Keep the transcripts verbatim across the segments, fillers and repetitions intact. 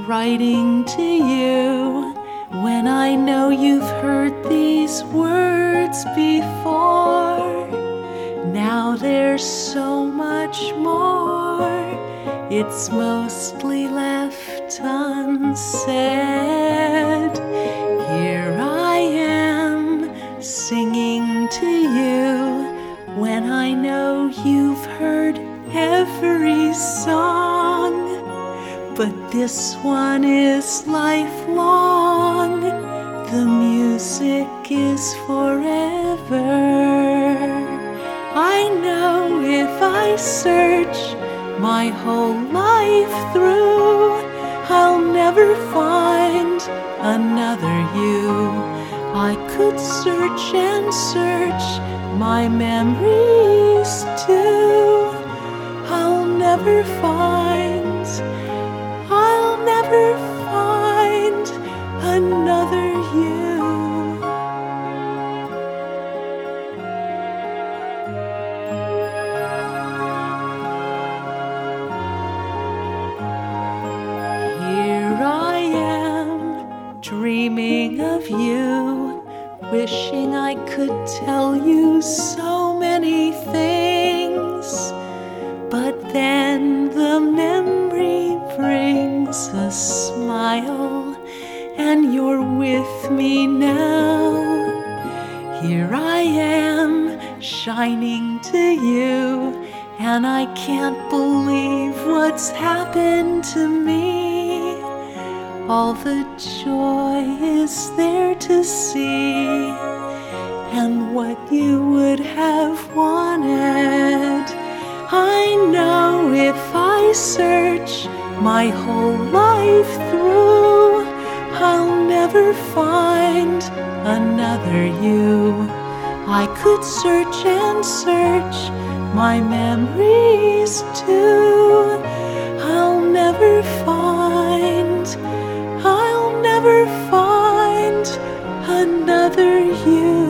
writing to you when I know you've heard these words before. Now there's so much more, it's mostly left unsaid. Here I am singing to you when I know you've heard every song. But this one is lifelong, the music is forever. I know if I search my whole life through, I'll never find another you. I could search and search my memories too. I'll never find, I'll never find another you. Here I am, dreaming of you, wishing I could tell you so many things. But then the memory brings a smile, and you're with me now. Here I am, shining to you, and I can't believe what's happened to me. All the joy is there to see, and what you would have wanted. I know if I search my whole life through, I'll never find another you. I could search and search my memories too. I'll never find, I'll never find another you.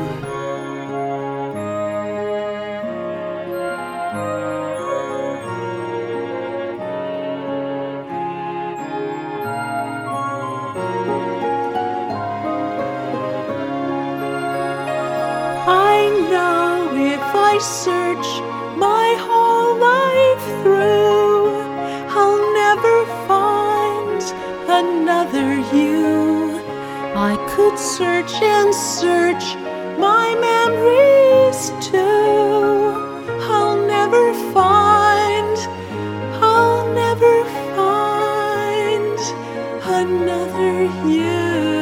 I know if I search my whole life through, I'll never find another you. I could search and search my memories too. I'll never find, I'll never find another you.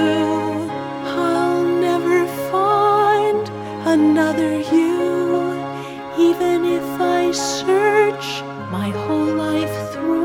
I'll never find another you, even if I search my whole life through.